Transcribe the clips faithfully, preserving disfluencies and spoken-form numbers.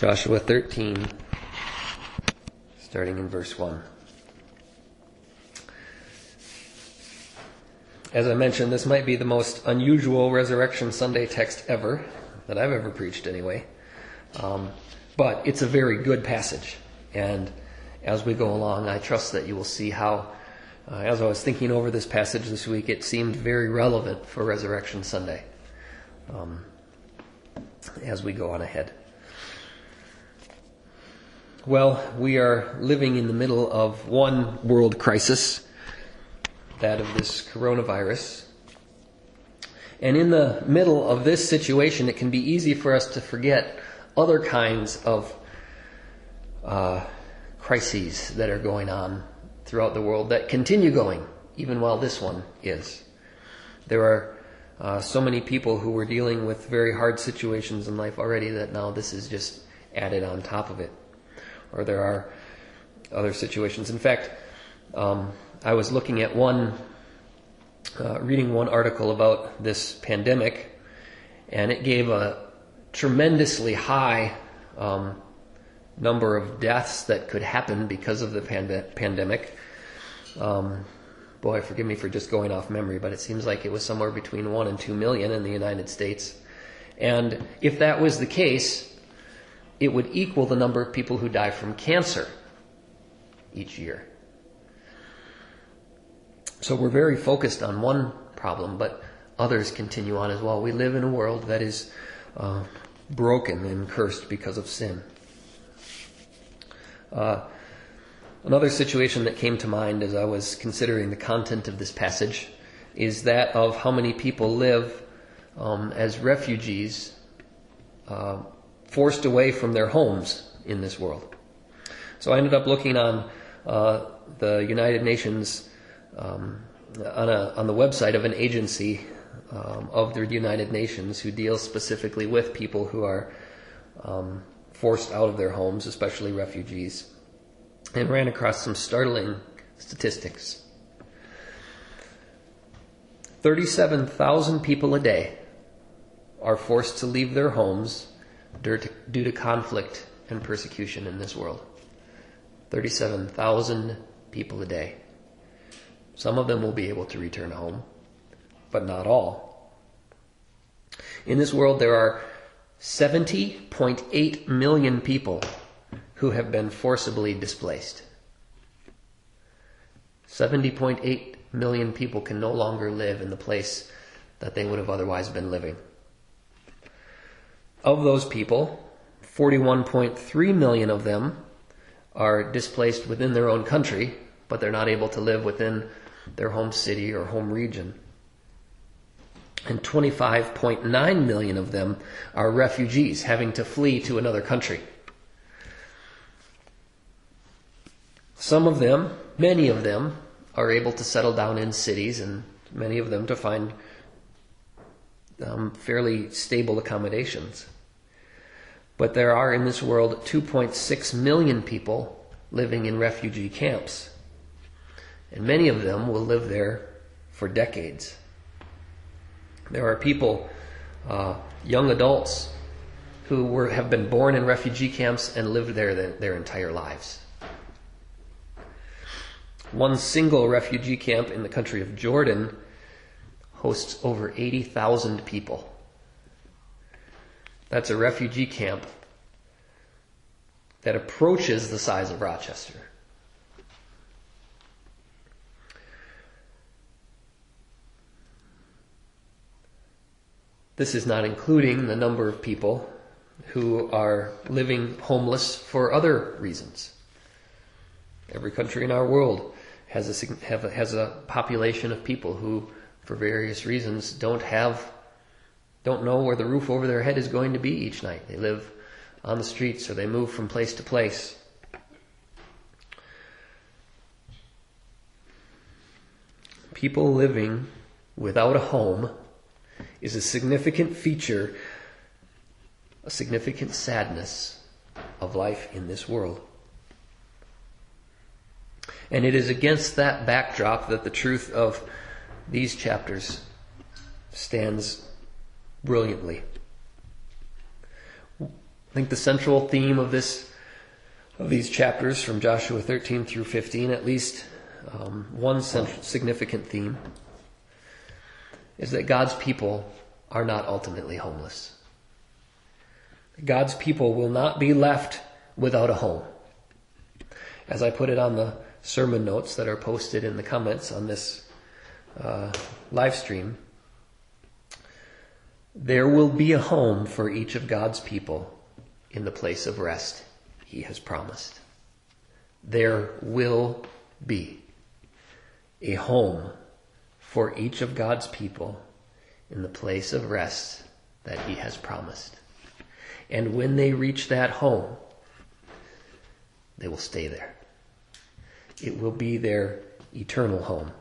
Joshua thirteen, starting in verse one. As I mentioned, this might be the most unusual Resurrection Sunday text ever, that I've ever preached anyway. Um, but it's a very good passage. And as we go along, I trust that you will see how, uh, as I was thinking over this passage this week, it seemed very relevant for Resurrection Sunday um, as we go on ahead. Well, we are living in the middle of one world crisis, that of this coronavirus. And in the middle of this situation, it can be easy for us to forget other kinds of uh, crises that are going on throughout the world that continue going, even while this one is. There are uh, so many people who were dealing with very hard situations in life already that now this is just added on top of it. Or there are other situations. In fact, um, I was looking at one, uh, reading one article about this pandemic, and it gave a tremendously high um, number of deaths that could happen because of the pand- pandemic. Um, boy, forgive me for just going off memory, but it seems like it was somewhere between one and two million in the United States. And if that was the case, it would equal the number of people who die from cancer each year. So we're very focused on one problem, but others continue on as well. We live in a world that is uh, broken and cursed because of sin. Uh, another situation that came to mind as I was considering the content of this passage is that of how many people live um, as refugees uh, forced away from their homes in this world. So I ended up looking on uh, the United Nations, um, on, a, on the website of an agency um, of the United Nations who deals specifically with people who are um, forced out of their homes, especially refugees, and ran across some startling statistics. thirty-seven thousand people a day are forced to leave their homes due to conflict and persecution in this world. thirty-seven thousand people a day. Some of them will be able to return home, but not all. In this world, there are seventy point eight million people who have been forcibly displaced. seventy point eight million people can no longer live in the place that they would have otherwise been living. Of those people, forty-one point three million of them are displaced within their own country, but they're not able to live within their home city or home region. And twenty-five point nine million of them are refugees having to flee to another country. Some of them, many of them, are able to settle down in cities, and many of them to find um, fairly stable accommodations. But there are in this world two point six million people living in refugee camps. And many of them will live there for decades. There are people, uh, young adults, who were, have been born in refugee camps and lived there their, their entire lives. One single refugee camp in the country of Jordan hosts over eighty thousand people. That's a refugee camp that approaches the size of Rochester. This is not including the number of people who are living homeless for other reasons. Every country in our world has a, have a, has a population of people who, for various reasons, don't have don't know where the roof over their head is going to be each night. They live on the streets or they move from place to place. People living without a home is a significant feature, a significant sadness of life in this world. And it is against that backdrop that the truth of these chapters stands brilliantly. I think the central theme of this, of these chapters from Joshua thirteen through fifteen, at least um, one central, significant theme, is that God's people are not ultimately homeless. God's people will not be left without a home. As I put it on the sermon notes that are posted in the comments on this uh, live stream, there will be a home for each of God's people in the place of rest He has promised. There will be a home for each of God's people in the place of rest that He has promised. And when they reach that home, they will stay there. It will be their eternal home.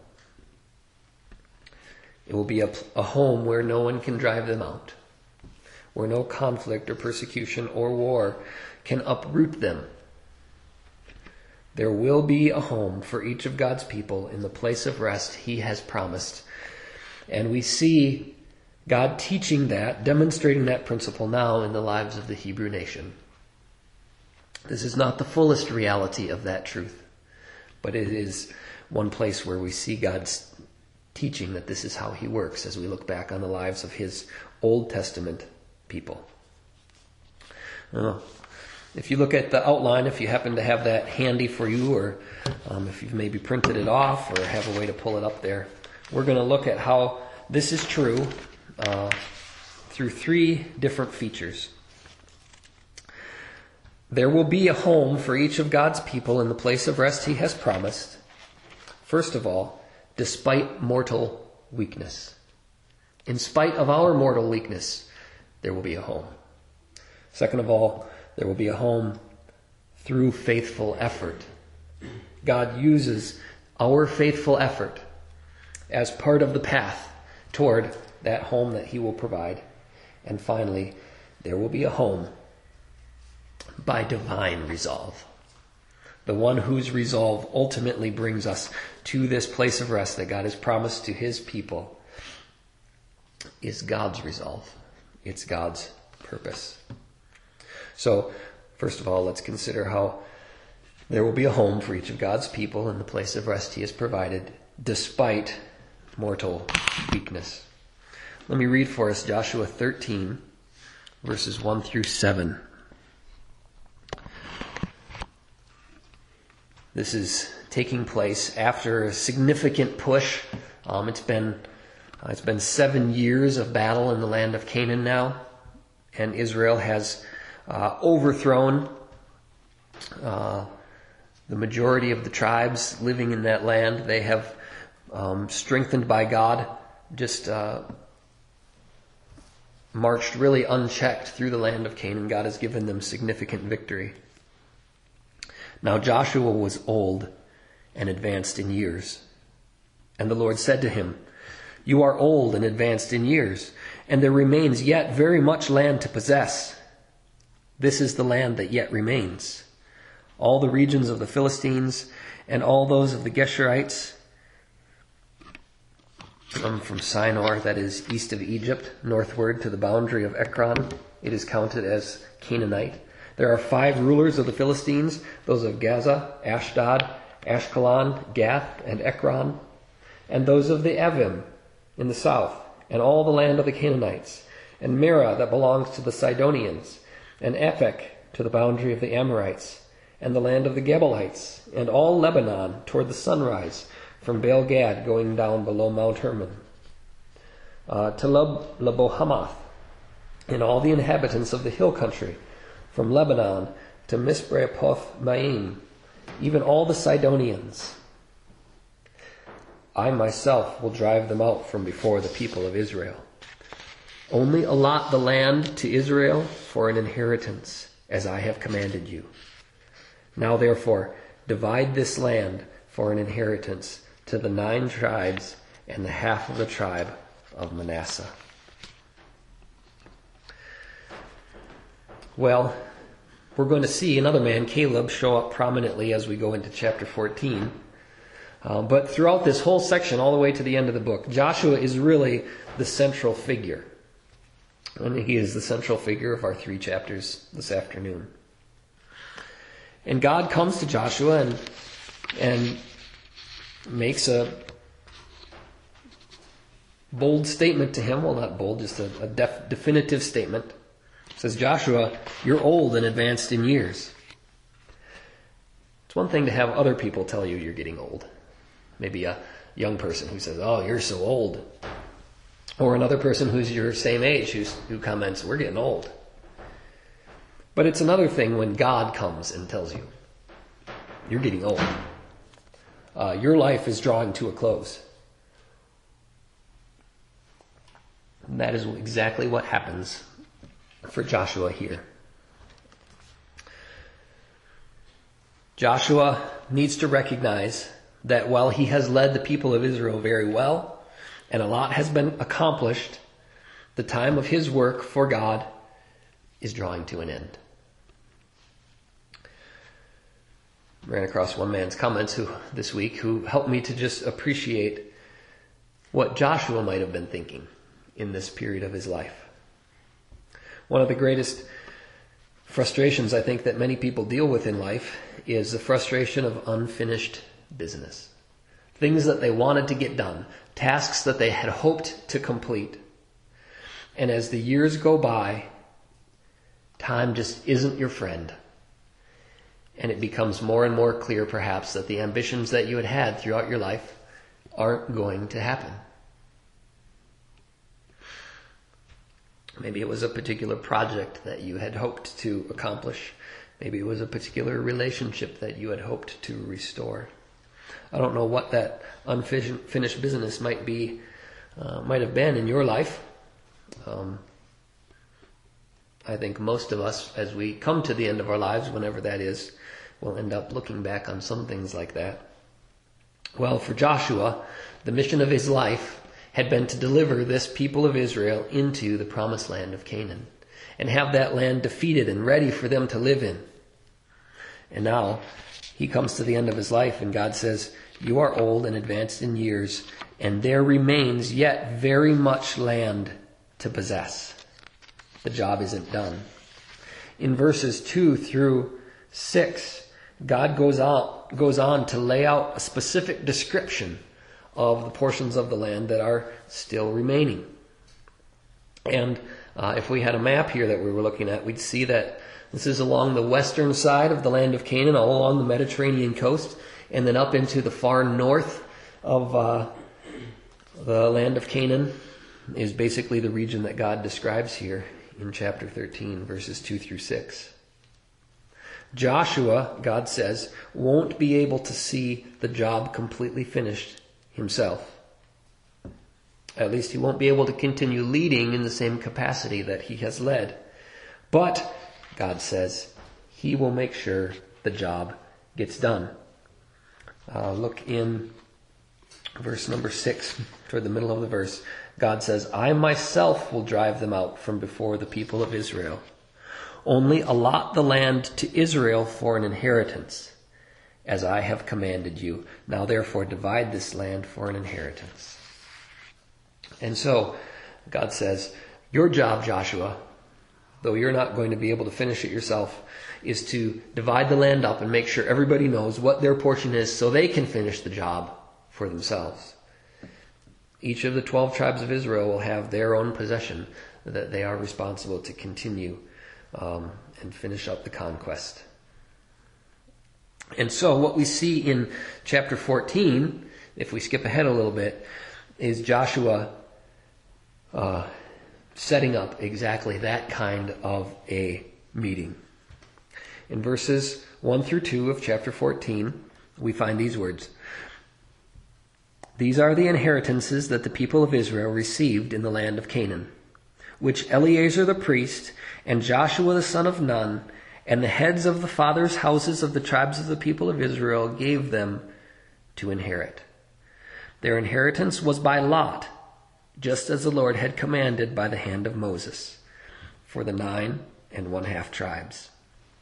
It will be a, a home where no one can drive them out, where no conflict or persecution or war can uproot them. There will be a home for each of God's people in the place of rest He has promised. And we see God teaching that, demonstrating that principle now in the lives of the Hebrew nation. This is not the fullest reality of that truth, but it is one place where we see God's teaching that this is how He works as we look back on the lives of His Old Testament people. Uh, if you look at the outline, if you happen to have that handy for you, or um, if you've maybe printed it off or have a way to pull it up there, we're going to look at how this is true uh, through three different features. There will be a home for each of God's people in the place of rest He has promised. First of all, despite mortal weakness. In spite of our mortal weakness, there will be a home. Second of all, there will be a home through faithful effort. God uses our faithful effort as part of the path toward that home that He will provide. And finally, there will be a home by divine resolve. The one whose resolve ultimately brings us to this place of rest that God has promised to His people is God's resolve. It's God's purpose. So, first of all, let's consider how there will be a home for each of God's people in the place of rest He has provided, despite mortal weakness. Let me read for us Joshua thirteen, verses one through seven. This is taking place after a significant push. Um, it's been uh, it's been seven years of battle in the land of Canaan now, and Israel has uh, overthrown uh, the majority of the tribes living in that land. They have, um, strengthened by God, just uh, marched really unchecked through the land of Canaan. God has given them significant victory. Now Joshua was old and advanced in years. And the Lord said to him, "You are old and advanced in years, and there remains yet very much land to possess. This is the land that yet remains. All the regions of the Philistines and all those of the Geshurites, from, from Sinor, that is east of Egypt, northward to the boundary of Ekron, it is counted as Canaanite. There are five rulers of the Philistines, those of Gaza, Ashdod, Ashkelon, Gath, and Ekron, and those of the Avim in the south, and all the land of the Canaanites, and Mira that belongs to the Sidonians, and Ephek to the boundary of the Amorites, and the land of the Gebalites, and all Lebanon toward the sunrise, from Baal Gad going down below Mount Hermon, uh, to Leb- Lebohamath, and all the inhabitants of the hill country, from Lebanon to Misbrapoth Maim, even all the Sidonians. I myself will drive them out from before the people of Israel. Only allot the land to Israel for an inheritance, as I have commanded you. Now therefore, divide this land for an inheritance to the nine tribes and the half of the tribe of Manasseh." Well, we're going to see another man, Caleb, show up prominently as we go into chapter fourteen. Uh, but throughout this whole section, all the way to the end of the book, Joshua is really the central figure. And he is the central figure of our three chapters this afternoon. And God comes to Joshua and, and makes a bold statement to him. Well, not bold, just a, a def, definitive statement. It says, Joshua, you're old and advanced in years. It's one thing to have other people tell you you're getting old. Maybe a young person who says, oh, you're so old. Or another person who's your same age who's, who comments, we're getting old. But it's another thing when God comes and tells you, you're getting old. Uh, your life is drawing to a close. And that is exactly what happens for Joshua here. Joshua needs to recognize that while he has led the people of Israel very well, and a lot has been accomplished, the time of his work for God is drawing to an end. I ran across one man's comments who this week who helped me to just appreciate what Joshua might have been thinking in this period of his life. One of the greatest frustrations I think that many people deal with in life is the frustration of unfinished business. Things that they wanted to get done, tasks that they had hoped to complete. And as the years go by, time just isn't your friend. And it becomes more and more clear perhaps that the ambitions that you had had throughout your life aren't going to happen. Maybe it was a particular project that you had hoped to accomplish. Maybe it was a particular relationship that you had hoped to restore. I don't know what that unfinished business might be, uh, might have been in your life. Um, I think most of us, as we come to the end of our lives, whenever that is, will end up looking back on some things like that. Well, for Joshua, the mission of his life had been to deliver this people of Israel into the promised land of Canaan and have that land defeated and ready for them to live in. And now he comes to the end of his life and God says, you are old and advanced in years, and there remains yet very much land to possess. The job isn't done. In verses two through six, God goes on, goes on to lay out a specific description of the portions of the land that are still remaining. And uh, if we had a map here that we were looking at, we'd see that this is along the western side of the land of Canaan, all along the Mediterranean coast, and then up into the far north of uh, the land of Canaan is basically the region that God describes here in chapter thirteen, verses two through six. Joshua, God says, won't be able to see the job completely finished himself. At least he won't be able to continue leading in the same capacity that he has led. But, God says, he will make sure the job gets done. Uh, look in verse number six, toward the middle of the verse. God says, I myself will drive them out from before the people of Israel. Only allot the land to Israel for an inheritance, as I have commanded you. Now therefore divide this land for an inheritance. And so, God says, your job, Joshua, though you're not going to be able to finish it yourself, is to divide the land up and make sure everybody knows what their portion is so they can finish the job for themselves. Each of the twelve tribes of Israel will have their own possession that they are responsible to continue um, and finish up the conquest. And so what we see in chapter fourteen, if we skip ahead a little bit, is Joshua uh, setting up exactly that kind of a meeting. In verses one through two of chapter fourteen, we find these words. These are the inheritances that the people of Israel received in the land of Canaan, which Eleazar the priest and Joshua the son of Nun and the heads of the fathers' houses of the tribes of the people of Israel gave them to inherit. Their inheritance was by lot, just as the Lord had commanded by the hand of Moses, for the nine and one half tribes.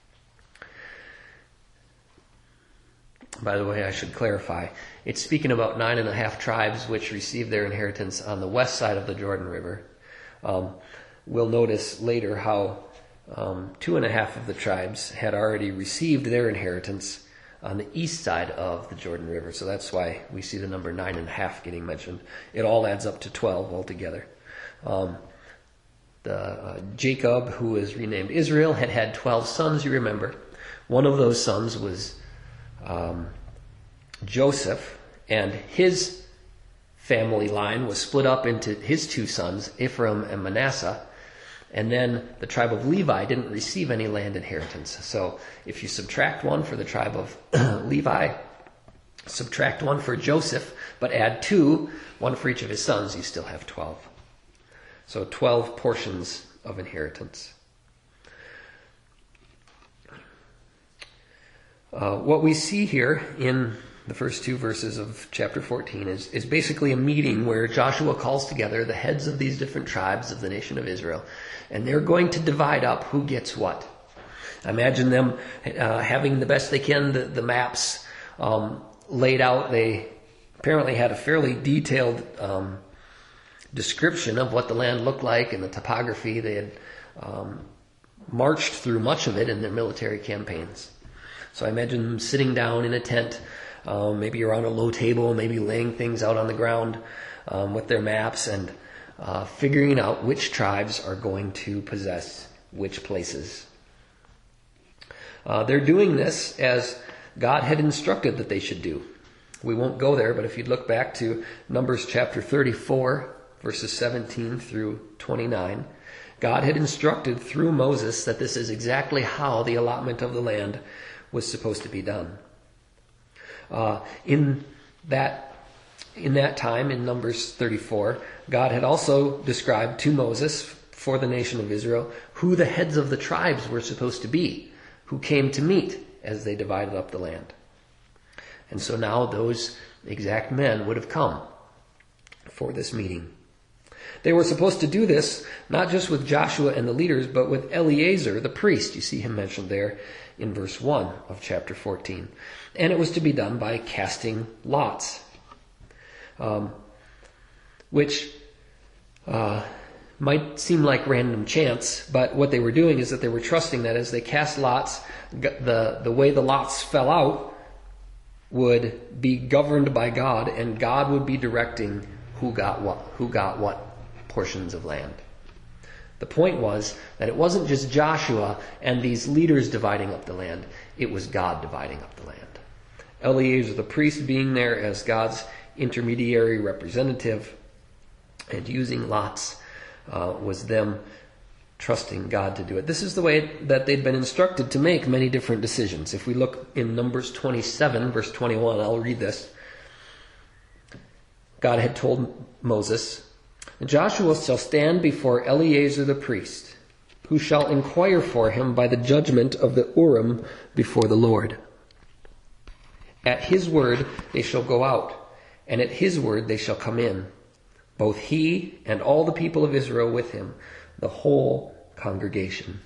By the way, I should clarify, it's speaking about nine and a half tribes which received their inheritance on the west side of the Jordan River. Um, we'll notice later how um, two and a half of the tribes had already received their inheritance on the east side of the Jordan River. So that's why we see the number nine and a half getting mentioned. It all adds up to twelve altogether. Um, the uh, Jacob, who was renamed Israel, had had twelve sons, you remember. One of those sons was um, Joseph, and his family line was split up into his two sons, Ephraim and Manasseh. And then the tribe of Levi didn't receive any land inheritance. So if you subtract one for the tribe of Levi, subtract one for Joseph, but add two, one for each of his sons, you still have twelve. So twelve portions of inheritance. Uh, what we see here in the first two verses of chapter fourteen is, is basically a meeting where Joshua calls together the heads of these different tribes of the nation of Israel, and they're going to divide up who gets what. Imagine them uh, having the best they can, the, the maps um, laid out. They apparently had a fairly detailed um, description of what the land looked like and the topography. They had um, marched through much of it in their military campaigns. So I imagine them sitting down in a tent, um, maybe around a low table, maybe laying things out on the ground um, with their maps and uh, figuring out which tribes are going to possess which places. Uh, they're doing this as God had instructed that they should do. We won't go there, but if you'd look back to Numbers chapter thirty-four, verses seventeen through twenty-nine, God had instructed through Moses that this is exactly how the allotment of the land was supposed to be done. Uh, in that in that time, in Numbers thirty-four, God had also described to Moses for the nation of Israel who the heads of the tribes were supposed to be, who came to meet as they divided up the land. And so now those exact men would have come for this meeting. They were supposed to do this not just with Joshua and the leaders, but with Eleazar, the priest. You see him mentioned there in verse one of chapter fourteen. And it was to be done by casting lots, um, which uh, might seem like random chance, but what they were doing is that they were trusting that as they cast lots, the, the way the lots fell out would be governed by God, and God would be directing who got what, who got what portions of land. The point was that it wasn't just Joshua and these leaders dividing up the land, it was God dividing up the land. Eleazar the priest being there as God's intermediary representative and using lots uh, was them trusting God to do it. This is the way that they'd been instructed to make many different decisions. If we look in Numbers twenty-seven, verse twenty-one, I'll read this. God had told Moses, Joshua shall stand before Eleazar the priest, who shall inquire for him by the judgment of the Urim before the Lord. At his word they shall go out, and at his word they shall come in, both he and all the people of Israel with him, the whole congregation.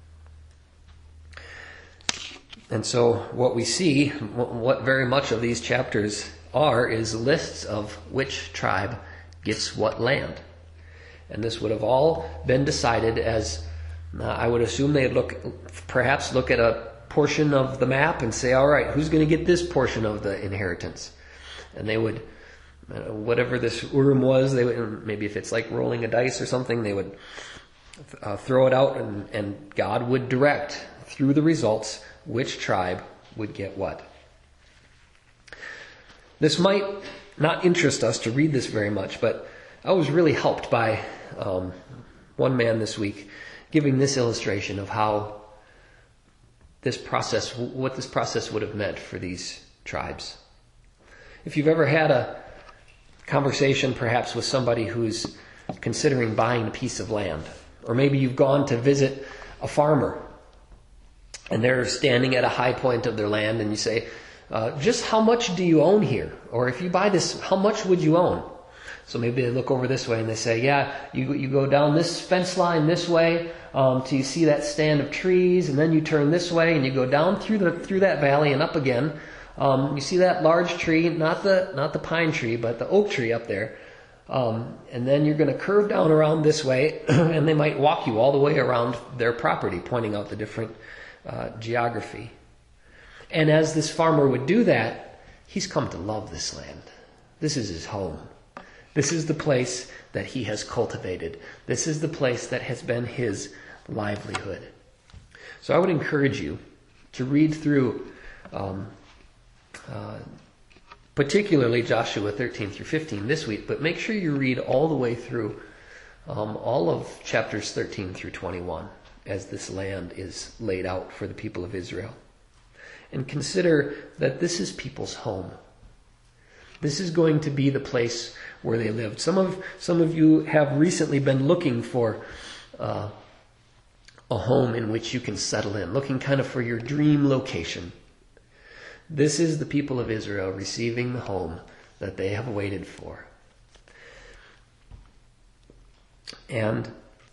And so what we see, what very much of these chapters are, is lists of which tribe gets what land. And this would have all been decided as, uh, I would assume they'd look, perhaps look at a portion of the map and say, all right, who's going to get this portion of the inheritance? And they would, uh, whatever this Urim was, they would, maybe if it's like rolling a dice or something, they would uh, throw it out and, and God would direct through the results which tribe would get what. This might not interest us to read this very much, but I was really helped by um, one man this week giving this illustration of how this process, what this process would have meant for these tribes. If you've ever had a conversation perhaps with somebody who's considering buying a piece of land, or maybe you've gone to visit a farmer and they're standing at a high point of their land and you say, uh, just how much do you own here? Or if you buy this, how much would you own? So maybe they look over this way and they say, yeah, you you go down this fence line this way um, till you see that stand of trees, and then you turn this way and you go down through the through that valley and up again. Um, you see that large tree, not the not the pine tree, but the oak tree up there. Um, and then you're going to curve down around this way, and they might walk you all the way around their property, pointing out the different uh, geography. And as this farmer would do that, he's come to love this land. This is his home. This is the place that he has cultivated. This is the place that has been his livelihood. So I would encourage you to read through um, uh, particularly Joshua thirteen through fifteen this week, but make sure you read all the way through um, all of chapters thirteen through twenty-one as this land is laid out for the people of Israel. And consider that this is people's home. This is going to be the place where they lived. Some of some of you have recently been looking for uh, a home in which you can settle in, looking kind of for your dream location. This is the people of Israel receiving the home that they have waited for. And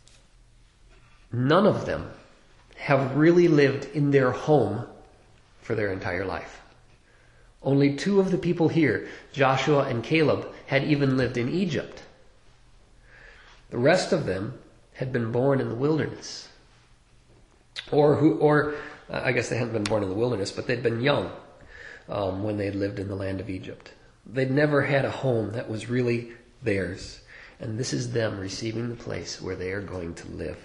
none of them have really lived in their home for their entire life. Only two of the people here, Joshua and Caleb, had even lived in Egypt. The rest of them had been born in the wilderness. Or, who, or uh, I guess they hadn't been born in the wilderness, but they'd been young um, when they lived in the land of Egypt. They'd never had a home that was really theirs. And this is them receiving the place where they are going to live.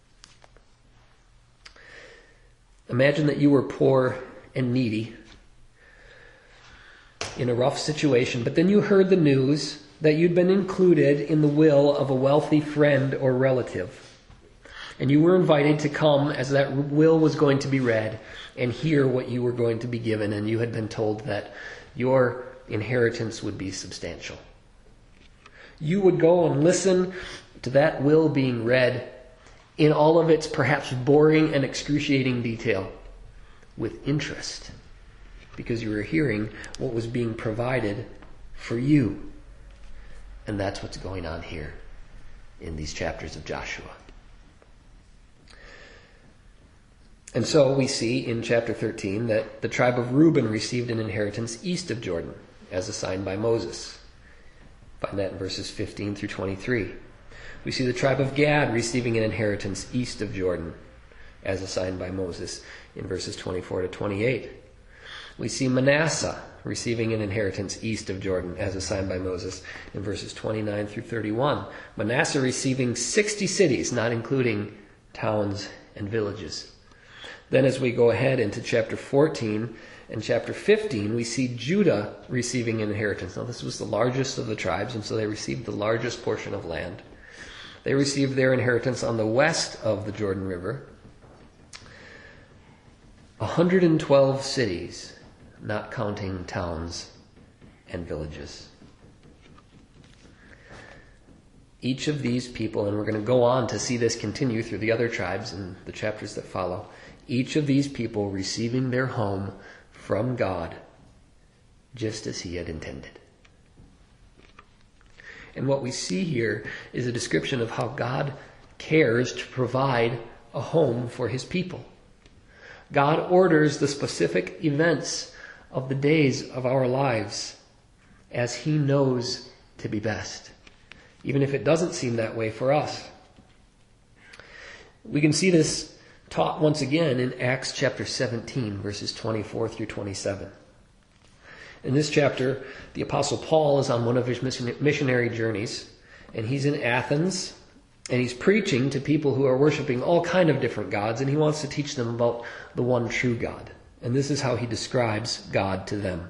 Imagine that you were poor and needy in a rough situation, but then you heard the news that you'd been included in the will of a wealthy friend or relative. And you were invited to come as that will was going to be read and hear what you were going to be given, and you had been told that your inheritance would be substantial. You would go and listen to that will being read in all of its perhaps boring and excruciating detail with interest, because you were hearing what was being provided for you. And that's what's going on here in these chapters of Joshua. And so we see in chapter thirteen that the tribe of Reuben received an inheritance east of Jordan, as assigned by Moses. Find that in verses fifteen through twenty-three. We see the tribe of Gad receiving an inheritance east of Jordan, as assigned by Moses, in verses twenty-four to twenty-eight. We see Manasseh receiving an inheritance east of Jordan, as assigned by Moses, in verses twenty-nine through thirty-one. Manasseh receiving sixty cities, not including towns and villages. Then as we go ahead into chapter fourteen and chapter fifteen, we see Judah receiving an inheritance. Now this was the largest of the tribes, and so they received the largest portion of land. They received their inheritance on the west of the Jordan River. one hundred twelve cities, not counting towns and villages. Each of these people, and we're going to go on to see this continue through the other tribes in the chapters that follow, each of these people receiving their home from God just as he had intended. And what we see here is a description of how God cares to provide a home for his people. God orders the specific events of the days of our lives as he knows to be best, even if it doesn't seem that way for us. We can see this taught once again in Acts chapter seventeen, verses twenty-four through twenty-seven. In this chapter, the Apostle Paul is on one of his missionary journeys, and he's in Athens, and he's preaching to people who are worshiping all kind of different gods, and he wants to teach them about the one true God. And this is how he describes God to them.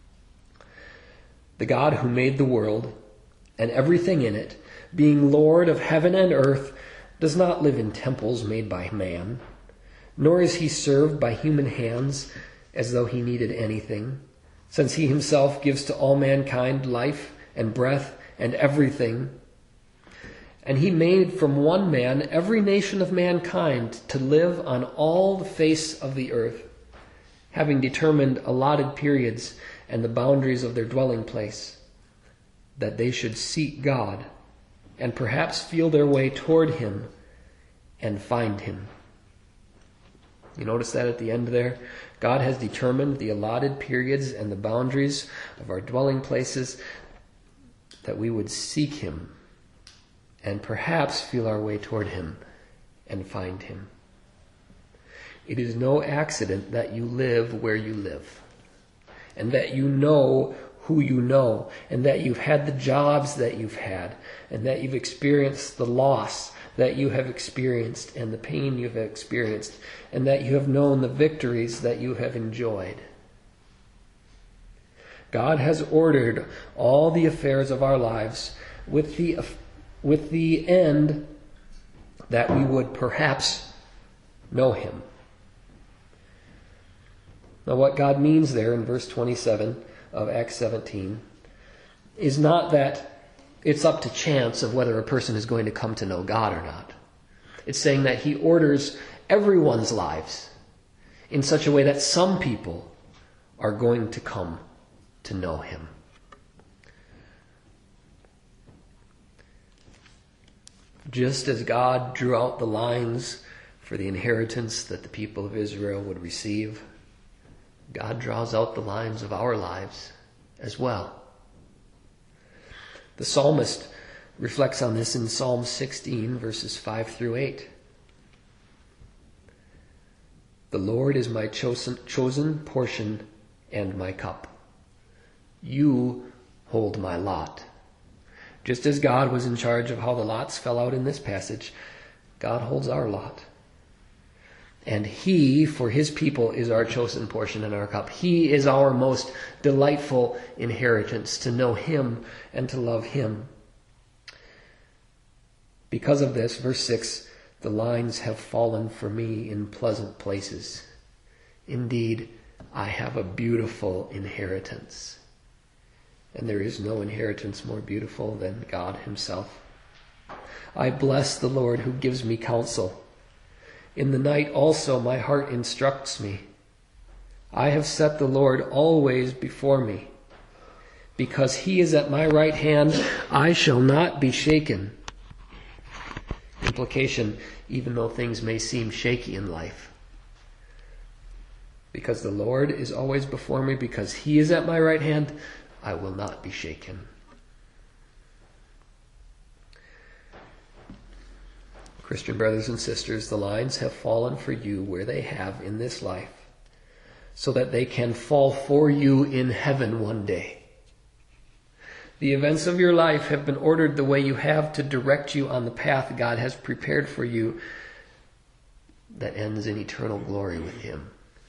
The God who made the world and everything in it, being Lord of heaven and earth, does not live in temples made by man, nor is he served by human hands as though he needed anything, since he himself gives to all mankind life and breath and everything. And he made from one man every nation of mankind to live on all the face of the earth, having determined allotted periods and the boundaries of their dwelling place, that they should seek God and perhaps feel their way toward him and find him. You notice that at the end there? God has determined the allotted periods and the boundaries of our dwelling places that we would seek him and perhaps feel our way toward him and find him. It is no accident that you live where you live, and that you know who you know, and that you've had the jobs that you've had, and that you've experienced the loss that you have experienced and the pain you have experienced, and that you have known the victories that you have enjoyed. God has ordered all the affairs of our lives with the, with the end that we would perhaps know him. Now, what God means there in verse twenty-seven of Acts seventeen is not that it's up to chance of whether a person is going to come to know God or not. It's saying that he orders everyone's lives in such a way that some people are going to come to know him. Just as God drew out the lines for the inheritance that the people of Israel would receive, God draws out the lines of our lives as well. The psalmist reflects on this in Psalm sixteen, verses five through eight. The Lord is my chosen, chosen portion and my cup. You hold my lot. Just as God was in charge of how the lots fell out in this passage, God holds our lot. And he, for his people, is our chosen portion and our cup. He is our most delightful inheritance, to know him and to love him. Because of this, verse six, the lines have fallen for me in pleasant places. Indeed, I have a beautiful inheritance. And there is no inheritance more beautiful than God himself. I bless the Lord who gives me counsel. In the night also my heart instructs me. I have set the Lord always before me. Because he is at my right hand, I shall not be shaken. Implication, even though things may seem shaky in life. Because the Lord is always before me, because he is at my right hand, I will not be shaken. Christian brothers and sisters, the lines have fallen for you where they have in this life, so that they can fall for you in heaven one day. The events of your life have been ordered the way you have to direct you on the path God has prepared for you that ends in eternal glory with him.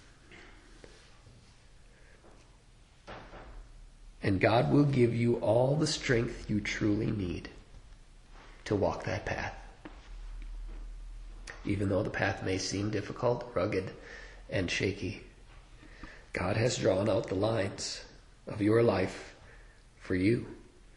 And God will give you all the strength you truly need to walk that path. Even though the path may seem difficult, rugged, and shaky, God has drawn out the lines of your life for you.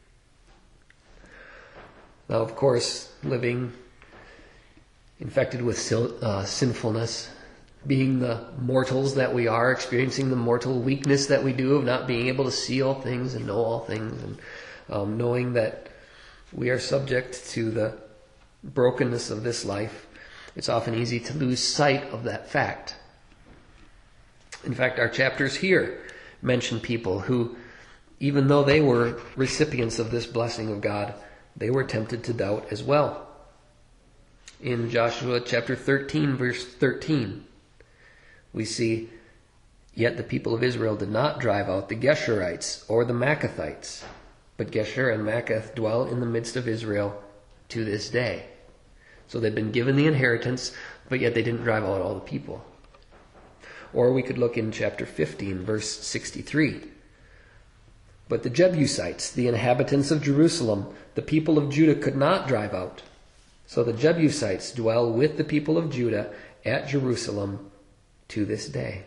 Now, of course, living infected with sil- uh, sinfulness, being the mortals that we are, experiencing the mortal weakness that we do of not being able to see all things and know all things, and um, knowing that we are subject to the brokenness of this life, it's often easy to lose sight of that fact. In fact, our chapters here mention people who, even though they were recipients of this blessing of God, they were tempted to doubt as well. In Joshua chapter thirteen, verse thirteen, we see, yet the people of Israel did not drive out the Geshurites or the Maccathites, but Geshur and Maccath dwell in the midst of Israel to this day. So they've been given the inheritance, but yet they didn't drive out all the people. Or we could look in chapter fifteen, verse sixty-three. But the Jebusites, the inhabitants of Jerusalem, the people of Judah could not drive out. So the Jebusites dwell with the people of Judah at Jerusalem to this day.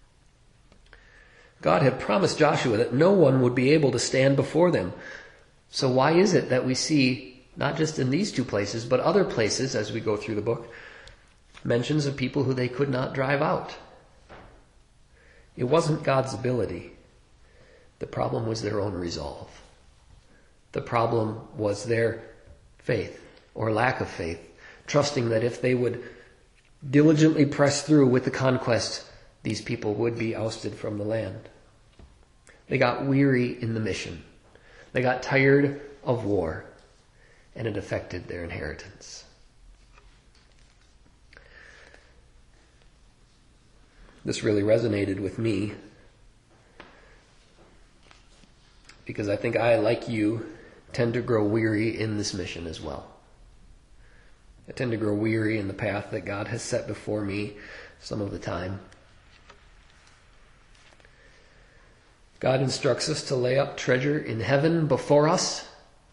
God had promised Joshua that no one would be able to stand before them. So why is it that we see, not just in these two places, but other places as we go through the book, mentions of people who they could not drive out? It wasn't God's ability. The problem was their own resolve. The problem was their faith, or lack of faith, trusting that if they would diligently press through with the conquest, these people would be ousted from the land. They got weary in the mission. They got tired of war, and it affected their inheritance. This really resonated with me because I think I, like you, tend to grow weary in this mission as well. I tend to grow weary in the path that God has set before me some of the time. God instructs us to lay up treasure in heaven before us.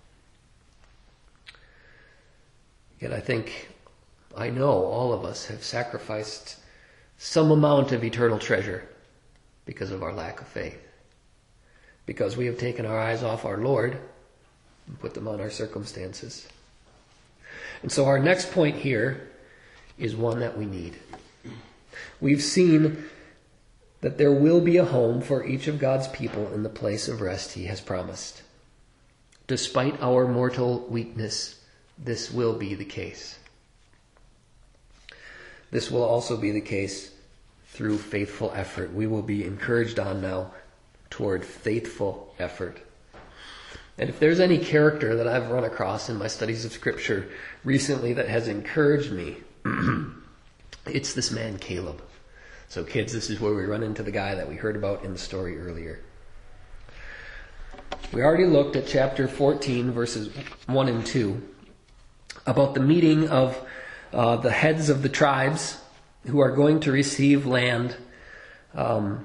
Yet I think, I know all of us have sacrificed some amount of eternal treasure because of our lack of faith. Because we have taken our eyes off our Lord and put them on our circumstances. And so our next point here is one that we need. We've seen that there will be a home for each of God's people in the place of rest He has promised. Despite our mortal weakness, this will be the case. This will also be the case through faithful effort. We will be encouraged on now toward faithful effort. And if there's any character that I've run across in my studies of Scripture recently that has encouraged me, it's this man Caleb. So kids, this is where we run into the guy that we heard about in the story earlier. We already looked at chapter fourteen, verses one and two, about the meeting of uh, the heads of the tribes who are going to receive land, um,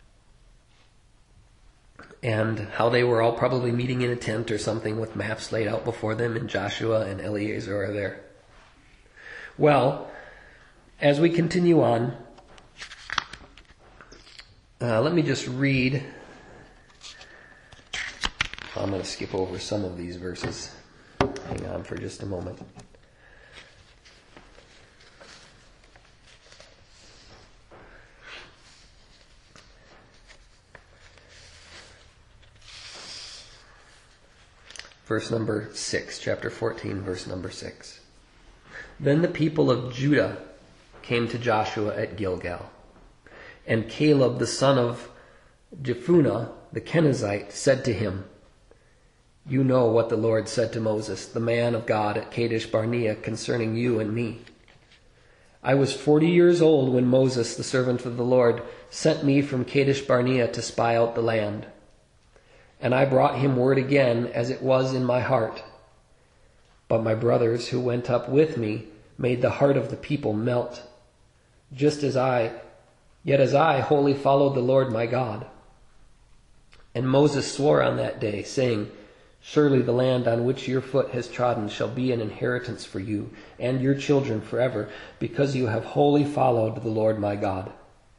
and how they were all probably meeting in a tent or something with maps laid out before them, and Joshua and Eleazar are there. Well, as we continue on, uh, let me just read. I'm going to skip over some of these verses. Hang on for just a moment. Verse number six, chapter fourteen, verse number six. Then the people of Judah came to Joshua at Gilgal, and Caleb the son of Jephunneh the Kenizzite said to him, "You know what the Lord said to Moses, the man of God, at Kadesh Barnea concerning you and me. I was forty years old when Moses, the servant of the Lord, sent me from Kadesh Barnea to spy out the land. And I brought him word again as it was in my heart. But my brothers who went up with me made the heart of the people melt, just as I, yet as I wholly followed the Lord my God. And Moses swore on that day, saying, Surely the land on which your foot has trodden shall be an inheritance for you and your children forever, because you have wholly followed the Lord my God.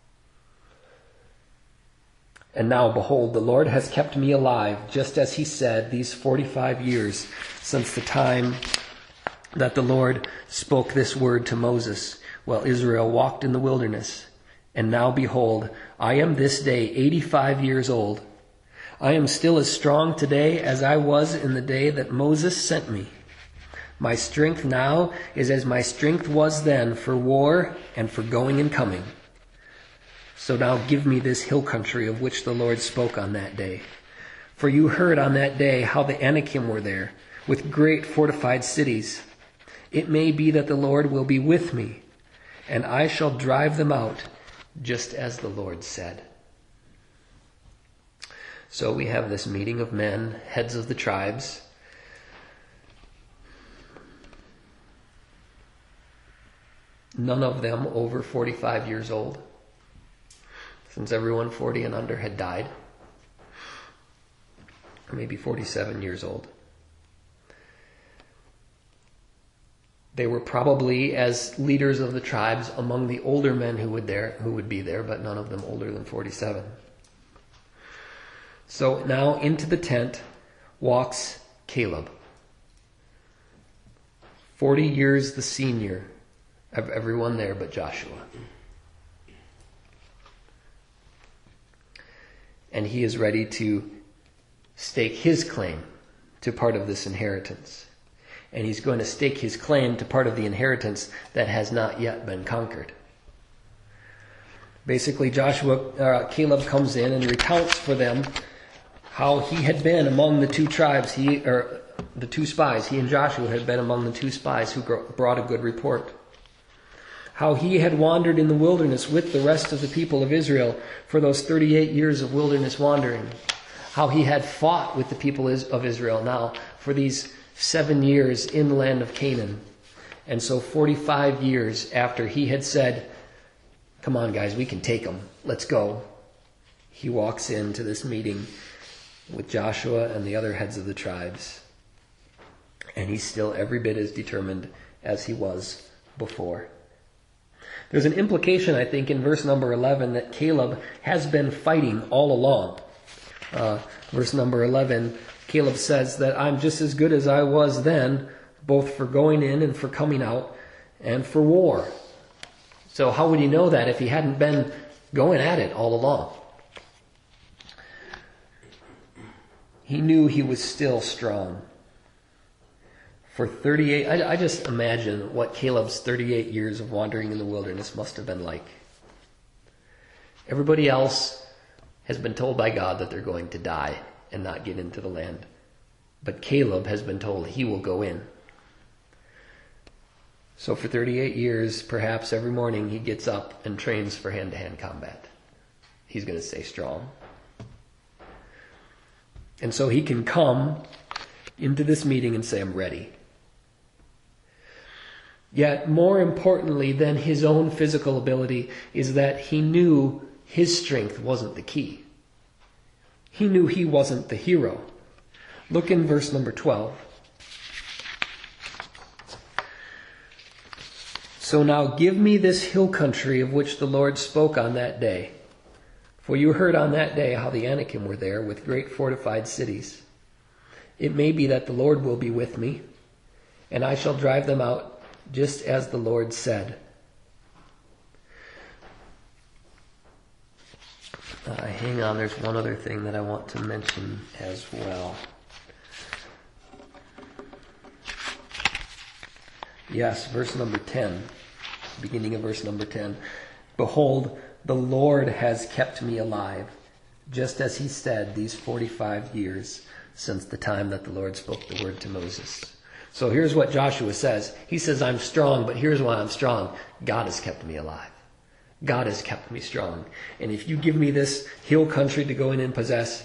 And now, behold, the Lord has kept me alive, just as he said, these forty-five years since the time that the Lord spoke this word to Moses, while Israel walked in the wilderness. And now, behold, I am this day eighty-five years old. I am still as strong today as I was in the day that Moses sent me. My strength now is as my strength was then for war and for going and coming. So now give me this hill country of which the Lord spoke on that day. For you heard on that day how the Anakim were there, with great fortified cities. It may be that the Lord will be with me, and I shall drive them out, just as the Lord said." So we have this meeting of men, heads of the tribes. None of them over forty-five years old, since everyone forty and under had died. Or maybe forty-seven years old. They were probably, as leaders of the tribes, among the older men who would there who would be there, but none of them older than forty-seven. So now into the tent walks Caleb, forty years the senior of everyone there but Joshua. And he is ready to stake his claim to part of this inheritance. And he's going to stake his claim to part of the inheritance that has not yet been conquered. Basically, Joshua, uh, Caleb comes in and recounts for them how he had been among the two tribes, he or the two spies, he and Joshua had been among the two spies who brought a good report. How he had wandered in the wilderness with the rest of the people of Israel for those thirty-eight years of wilderness wandering. How he had fought with the people of Israel now for these seven years in the land of Canaan. And so forty-five years after he had said, come on guys, we can take them, let's go, he walks into this meeting with Joshua and the other heads of the tribes. And he's still every bit as determined as he was before. There's an implication, I think, in verse number eleven that Caleb has been fighting all along. Uh, verse number eleven, Caleb says that I'm just as good as I was then, both for going in and for coming out and for war. So how would he know that if he hadn't been going at it all along? He knew he was still strong. For thirty-eight, I, I just imagine what Caleb's thirty-eight years of wandering in the wilderness must have been like. Everybody else has been told by God that they're going to die and not get into the land. But Caleb has been told he will go in. So for thirty-eight years, perhaps every morning he gets up and trains for hand-to-hand combat. He's going to stay strong. And so he can come into this meeting and say, I'm ready. Yet more importantly than his own physical ability is that he knew his strength wasn't the key. He knew he wasn't the hero. Look in verse number twelve. So now give me this hill country of which the Lord spoke on that day. For you heard on that day how the Anakim were there with great fortified cities. It may be that the Lord will be with me, and I shall drive them out just as the Lord said. Uh, hang on, there's one other thing that I want to mention as well. Yes, verse number ten, beginning of verse number ten. Behold, the Lord has kept me alive, just as he said these forty-five years since the time that the Lord spoke the word to Moses. So here's what Joshua says. He says, I'm strong, but here's why I'm strong. God has kept me alive. God has kept me strong. And if you give me this hill country to go in and possess,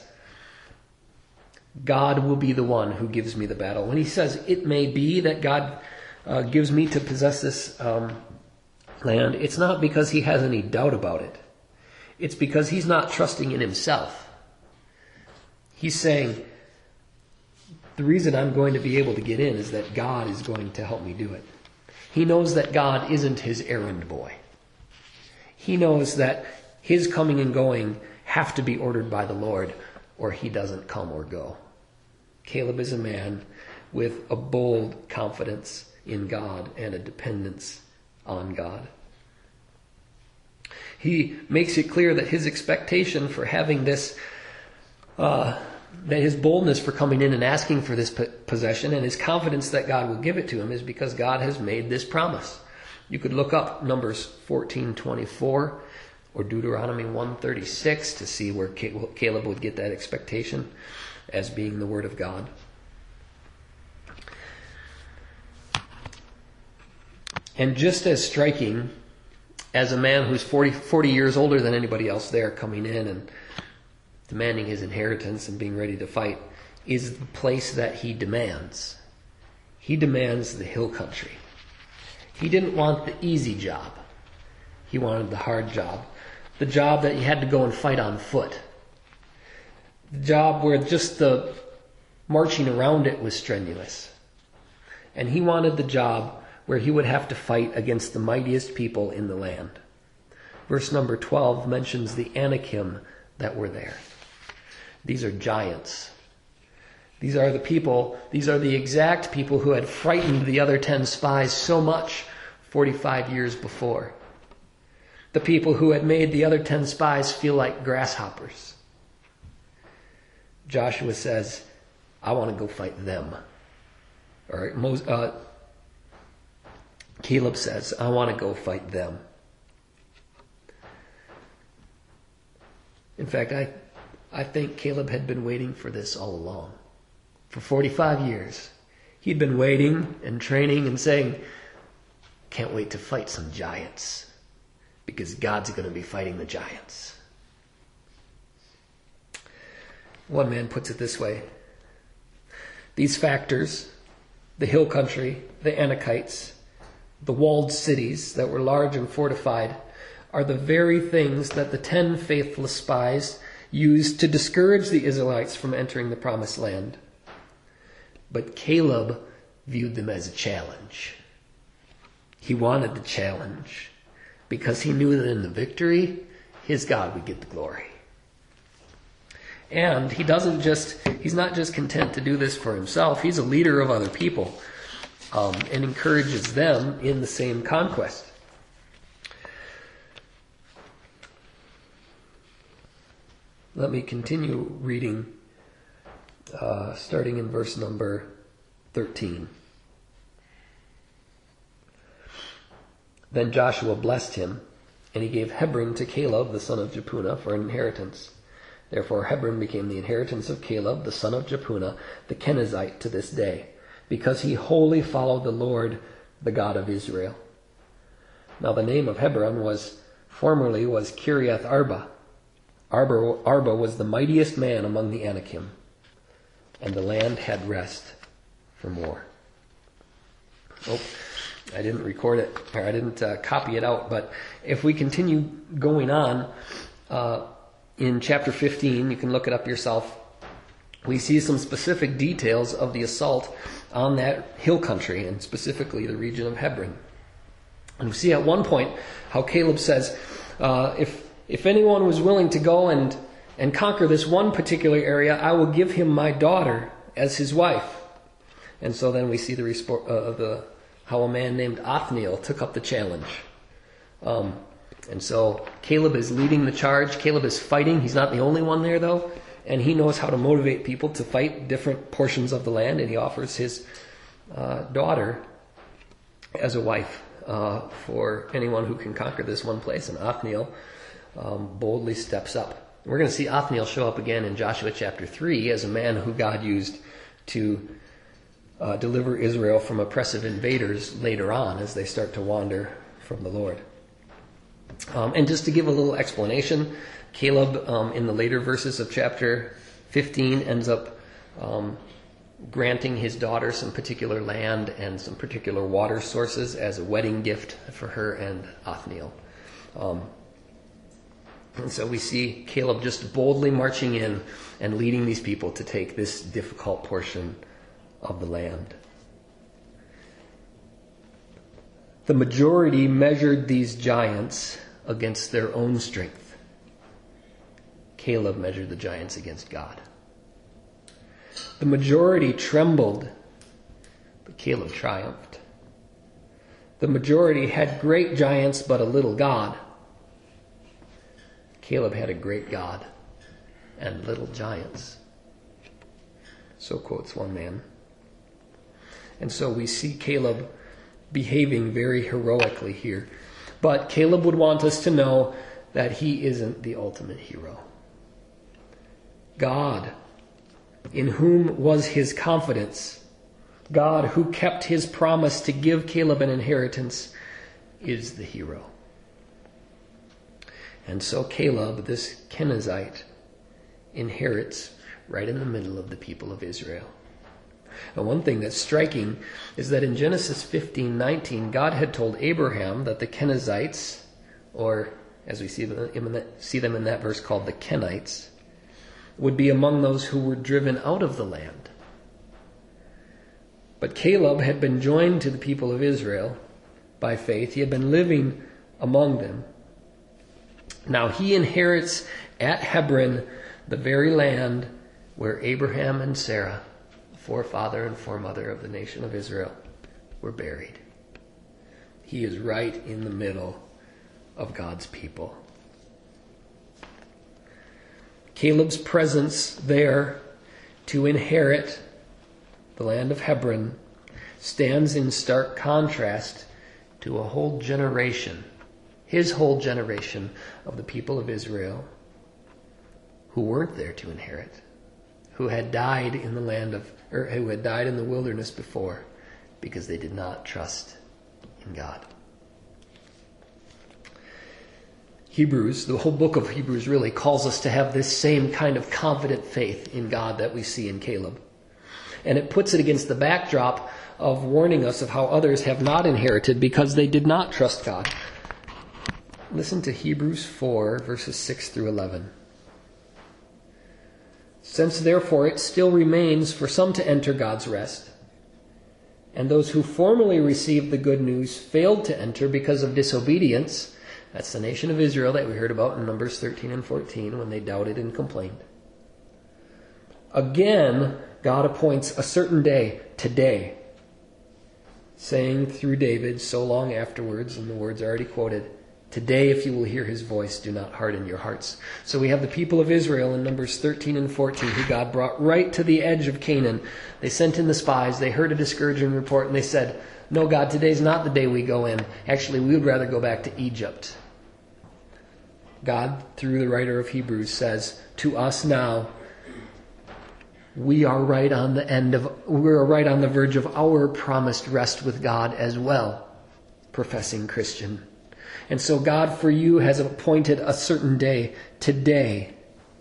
God will be the one who gives me the battle. When he says, it may be that God uh, gives me to possess this um, land, it's not because he has any doubt about it. It's because he's not trusting in himself. He's saying, the reason I'm going to be able to get in is that God is going to help me do it. He knows that God isn't his errand boy. He knows that his coming and going have to be ordered by the Lord, or he doesn't come or go. Caleb is a man with a bold confidence in God and a dependence on God. He makes it clear that his expectation for having this uh, that his boldness for coming in and asking for this possession and his confidence that God will give it to him is because God has made this promise. You could look up Numbers fourteen twenty-four or Deuteronomy one thirty-six to see where Caleb would get that expectation as being the word of God. And just as striking as a man who's forty, forty years older than anybody else there coming in and demanding his inheritance and being ready to fight is the place that he demands. He demands the hill country. He didn't want the easy job. He wanted the hard job. The job that he had to go and fight on foot. The job where just the marching around it was strenuous. And he wanted the job where he would have to fight against the mightiest people in the land. Verse number twelve mentions the Anakim that were there. These are giants. These are the people, these are the exact people who had frightened the other ten spies so much forty-five years before. The people who had made the other ten spies feel like grasshoppers. Joshua says, I want to go fight them. Or uh, Caleb says, I want to go fight them. In fact, I I think Caleb had been waiting for this all along. For forty-five years, he'd been waiting and training and saying, can't wait to fight some giants, because God's going to be fighting the giants. One man puts it this way: these factors, the hill country, the Anakites, the walled cities that were large and fortified, are the very things that the ten faithless spies used to discourage the Israelites from entering the promised land. But Caleb viewed them as a challenge. He wanted the challenge because he knew that in the victory, his God would get the glory. And he doesn't just, he's not just content to do this for himself. He's a leader of other people um, and encourages them in the same conquest. Let me continue reading, uh, starting in verse number thirteen. Then Joshua blessed him, and he gave Hebron to Caleb, the son of Jephunneh, for an inheritance. Therefore Hebron became the inheritance of Caleb, the son of Jephunneh, the Kenizzite, to this day, because he wholly followed the Lord, the God of Israel. Now the name of Hebron was formerly was Kiriath Arba. Arba, Arba was the mightiest man among the Anakim, and the land had rest from war. Oh, I didn't record it, or I didn't uh, copy it out, but if we continue going on, uh, in chapter fifteen, you can look it up yourself, we see some specific details of the assault on that hill country, and specifically the region of Hebron. And we see at one point how Caleb says, uh, if if anyone was willing to go and, and conquer this one particular area, I will give him my daughter as his wife. And so then we see the, respo- uh, the how a man named Othniel took up the challenge. Um, and so Caleb is leading the charge. Caleb is fighting. He's not the only one there, though. And he knows how to motivate people to fight different portions of the land. And he offers his uh, daughter as a wife uh, for anyone who can conquer this one place. And Othniel um, boldly steps up. We're going to see Othniel show up again in Joshua chapter three as a man who God used to Uh, deliver Israel from oppressive invaders later on as they start to wander from the Lord. Um, and just to give a little explanation, Caleb um, in the later verses of chapter fifteen ends up um, granting his daughter some particular land and some particular water sources as a wedding gift for her and Othniel. Um, and so we see Caleb just boldly marching in and leading these people to take this difficult portion of the land. The majority measured these giants against their own strength. Caleb measured the giants against God. The majority trembled, but Caleb triumphed. The majority had great giants but a little God. Caleb had a great God and little giants. So quotes one man. And so we see Caleb behaving very heroically here. But Caleb would want us to know that he isn't the ultimate hero. God, in whom was his confidence, God who kept his promise to give Caleb an inheritance, is the hero. And so Caleb, this Kenizzite, inherits right in the middle of the people of Israel. And one thing that's striking is that in Genesis fifteen nineteen, God had told Abraham that the Kenizzites, or as we see them in that, see them in that verse called the Kenites, would be among those who were driven out of the land. But Caleb had been joined to the people of Israel by faith. He had been living among them. Now he inherits at Hebron the very land where Abraham and Sarah, forefather and foremother of the nation of Israel, were buried. He is right in the middle of God's people. Caleb's presence there to inherit the land of Hebron stands in stark contrast to a whole generation, his whole generation of the people of Israel, who weren't there to inherit, who had died in the land of, or who had died in the wilderness before because they did not trust in God. Hebrews, the whole book of Hebrews really calls us to have this same kind of confident faith in God that we see in Caleb. And it puts it against the backdrop of warning us of how others have not inherited because they did not trust God. Listen to Hebrews four, verses six through eleven. Since therefore it still remains for some to enter God's rest, and those who formerly received the good news failed to enter because of disobedience. That's the nation of Israel that we heard about in Numbers thirteen and fourteen when they doubted and complained. Again, God appoints a certain day, today, saying through David so long afterwards, and the words already quoted, today if you will hear his voice, do not harden your hearts. So we have the people of Israel in Numbers thirteen and fourteen who God brought right to the edge of Canaan. They sent in the spies, they heard a discouraging report, and they said, no, God, today's not the day we go in. Actually, we would rather go back to Egypt. God, through the writer of Hebrews, says to us now, we are right on the end of, we're right on the verge of our promised rest with God as well, professing Christian. And so God for you has appointed a certain day, today,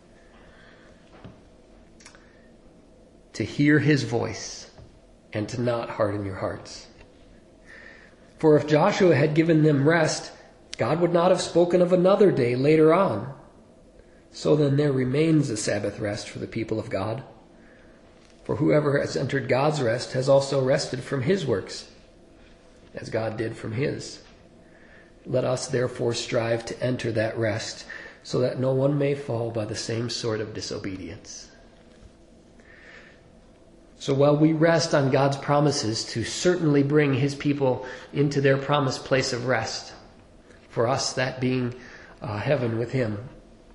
to hear his voice and to not harden your hearts. For if Joshua had given them rest, God would not have spoken of another day later on. So then there remains a Sabbath rest for the people of God. For whoever has entered God's rest has also rested from his works, as God did from his. Let us therefore strive to enter that rest, so that no one may fall by the same sort of disobedience. So while we rest on God's promises to certainly bring his people into their promised place of rest, for us that being uh, heaven with him,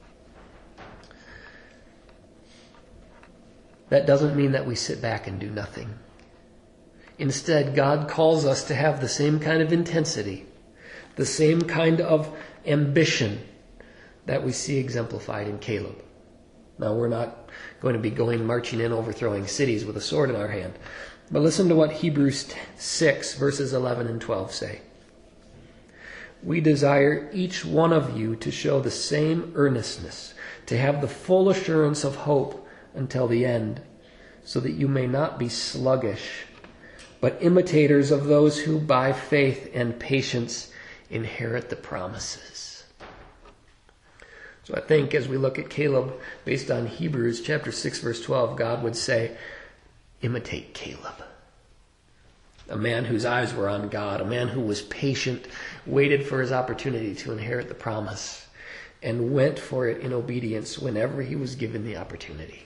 that doesn't mean that we sit back and do nothing. Instead, God calls us to have the same kind of intensity, the same kind of ambition that we see exemplified in Caleb. Now, we're not going to be going marching in, overthrowing cities with a sword in our hand. But listen to what Hebrews six, verses eleven and twelve say. We desire each one of you to show the same earnestness, to have the full assurance of hope until the end, so that you may not be sluggish, but imitators of those who by faith and patience inherit the promises. So I think as we look at Caleb, based on Hebrews chapter six, verse twelve, God would say, imitate Caleb. A man whose eyes were on God, a man who was patient, waited for his opportunity to inherit the promise, and went for it in obedience whenever he was given the opportunity.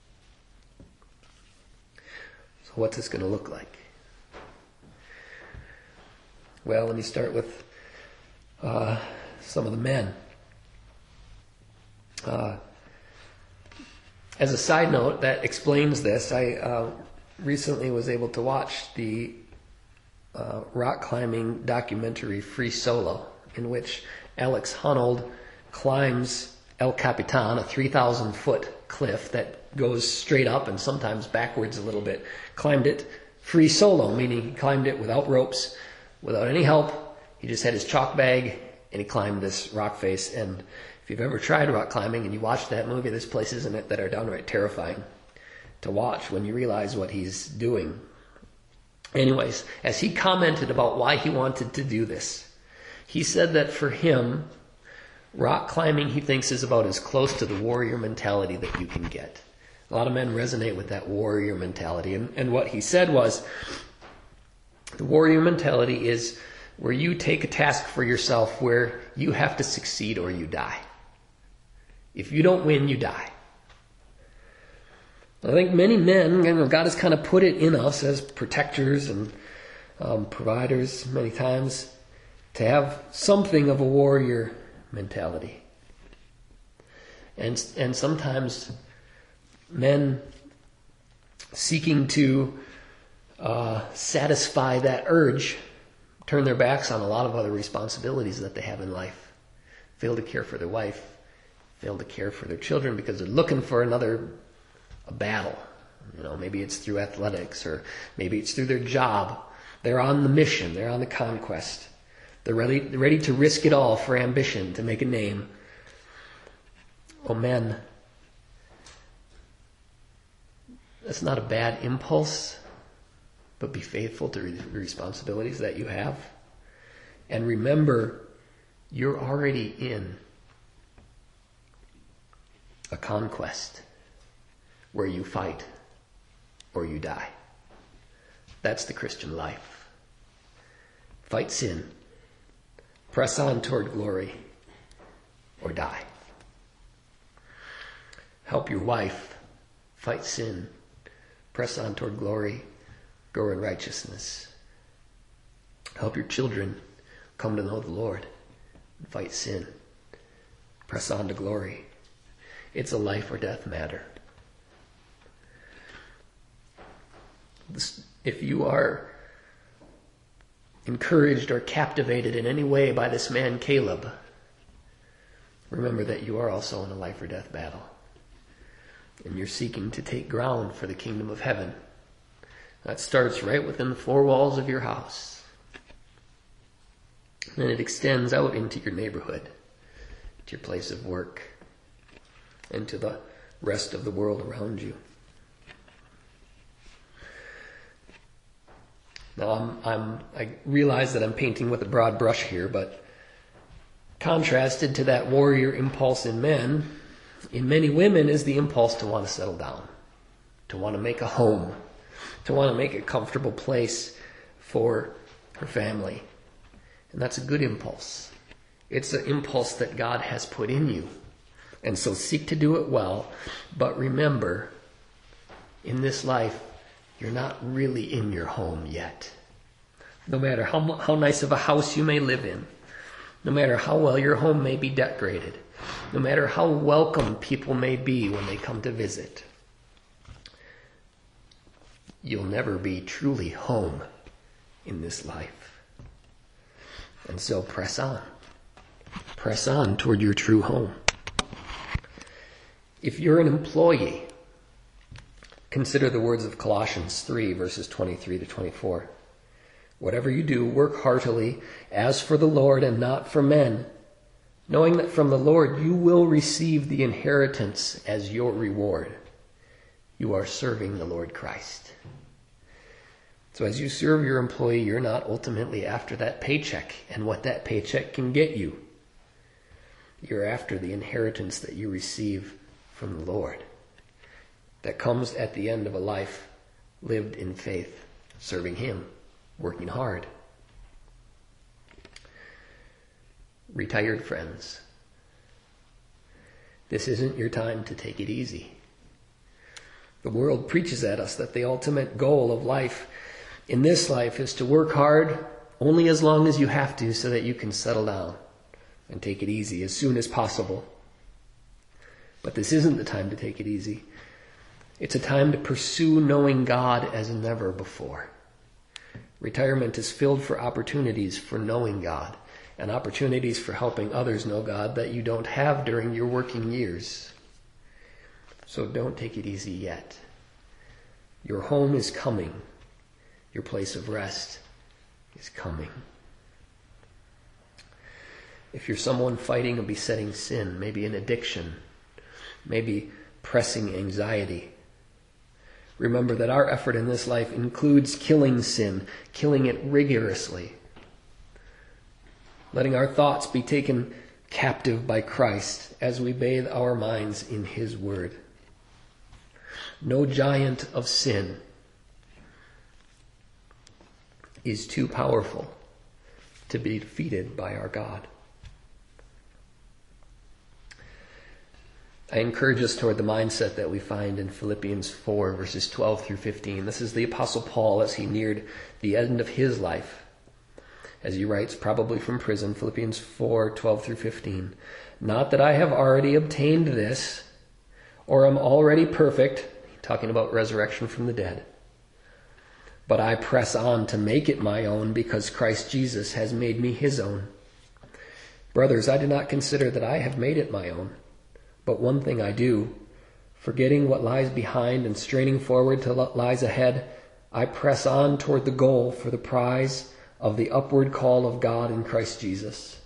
So what's this going to look like? Well, let me start with uh, some of the men. Uh, as a side note that explains this, I uh, recently was able to watch the uh, rock climbing documentary Free Solo, in which Alex Honnold climbs El Capitan, a three thousand foot cliff that goes straight up and sometimes backwards a little bit. Climbed it free solo, meaning he climbed it without ropes, without any help. He just had his chalk bag and he climbed this rock face. And if you've ever tried rock climbing and you watched that movie, there's places in it that are downright terrifying to watch when you realize what he's doing. Anyways, as he commented about why he wanted to do this, he said that for him, rock climbing, he thinks, is about as close to the warrior mentality that you can get. A lot of men resonate with that warrior mentality. And, and what he said was, the warrior mentality is where you take a task for yourself where you have to succeed or you die. If you don't win, you die. I think many men, you know, God has kind of put it in us as protectors and um, providers many times to have something of a warrior mentality. And and sometimes men seeking to uh, satisfy that urge turn their backs on a lot of other responsibilities that they have in life. Fail to care for their wife, fail to care for their children because they're looking for another a battle. You know, maybe it's through athletics, or maybe it's through their job. They're on the mission. They're on the conquest. They're ready, they're ready to risk it all for ambition, to make a name. Oh, men, that's not a bad impulse, but be faithful to the responsibilities that you have. And remember, you're already in a conquest where you fight or you die. That's the Christian life. Fight sin, press on toward glory, or die. Help your wife fight sin, press on toward glory, grow in righteousness. Help your children come to know the Lord and fight sin, press on to glory. It's a life or death matter. If you are encouraged or captivated in any way by this man Caleb, remember that you are also in a life or death battle. And you're seeking to take ground for the kingdom of heaven. That starts right within the four walls of your house. And it extends out into your neighborhood, to your place of work, and to the rest of the world around you. Now, I'm, I'm, I realize that I'm painting with a broad brush here, but contrasted to that warrior impulse in men, in many women is the impulse to want to settle down, to want to make a home, to want to make a comfortable place for her family. And that's a good impulse. It's an impulse that God has put in you. And so seek to do it well, but remember, in this life, you're not really in your home yet. No matter how how nice of a house you may live in, no matter how well your home may be decorated, no matter how welcome people may be when they come to visit, you'll never be truly home in this life. And so press on. Press on toward your true home. If you're an employee, consider the words of Colossians three, verses twenty-three to twenty-four. Whatever you do, work heartily, as for the Lord and not for men, knowing that from the Lord you will receive the inheritance as your reward. You are serving the Lord Christ. So as you serve your employee, you're not ultimately after that paycheck and what that paycheck can get you. You're after the inheritance that you receive from the Lord, that comes at the end of a life lived in faith, serving Him, working hard. Retired friends, this isn't your time to take it easy. The world preaches at us that the ultimate goal of life in this life is to work hard only as long as you have to so that you can settle down and take it easy as soon as possible. But this isn't the time to take it easy. It's a time to pursue knowing God as never before. Retirement is filled for opportunities for knowing God and opportunities for helping others know God that you don't have during your working years. So don't take it easy yet. Your home is coming. Your place of rest is coming. If you're someone fighting a besetting sin, maybe an addiction, maybe pressing anxiety, remember that our effort in this life includes killing sin, killing it rigorously, letting our thoughts be taken captive by Christ as we bathe our minds in His Word. No giant of sin is too powerful to be defeated by our God. I encourage us toward the mindset that we find in Philippians four, verses twelve through fifteen. This is the Apostle Paul as he neared the end of his life. As he writes, probably from prison, Philippians four, twelve through fifteen. Not that I have already obtained this, or am already perfect, talking about resurrection from the dead, but I press on to make it my own because Christ Jesus has made me His own. Brothers, I do not consider that I have made it my own, But one thing I do, forgetting what lies behind and straining forward to what lies ahead, I press on toward the goal for the prize of the upward call of God in Christ Jesus.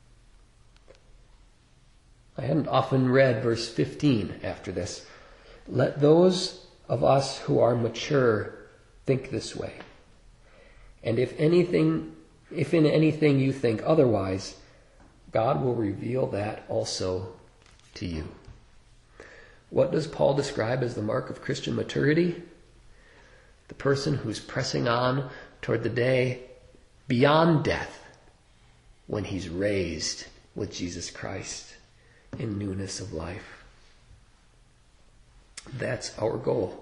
I hadn't often read verse fifteen after this. Let those of us who are mature think this way. And if anything, if in anything you think otherwise, God will reveal that also to you. What does Paul describe as the mark of Christian maturity? The person who's pressing on toward the day beyond death when he's raised with Jesus Christ in newness of life. That's our goal.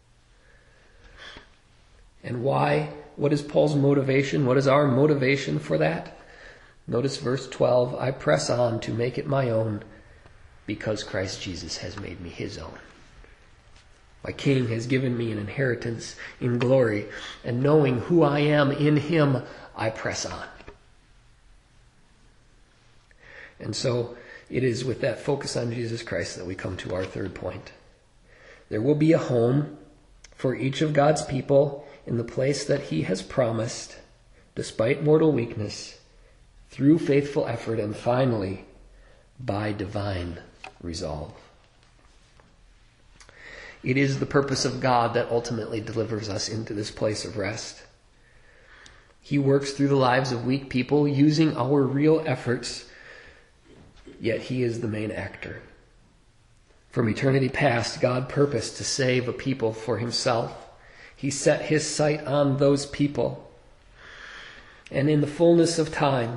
And why? What is Paul's motivation? What is our motivation for that? Notice verse twelve, I press on to make it my own because Christ Jesus has made me his own. My King has given me an inheritance in glory, and knowing who I am in him, I press on. And so it is with that focus on Jesus Christ that we come to our third point. There will be a home for each of God's people in the place that he has promised, despite mortal weakness, through faithful effort, and finally, by divine resolve. It is the purpose of God that ultimately delivers us into this place of rest. He works through the lives of weak people using our real efforts, yet he is the main actor. From eternity past, God purposed to save a people for himself. He set his sight on those people. And in the fullness of time,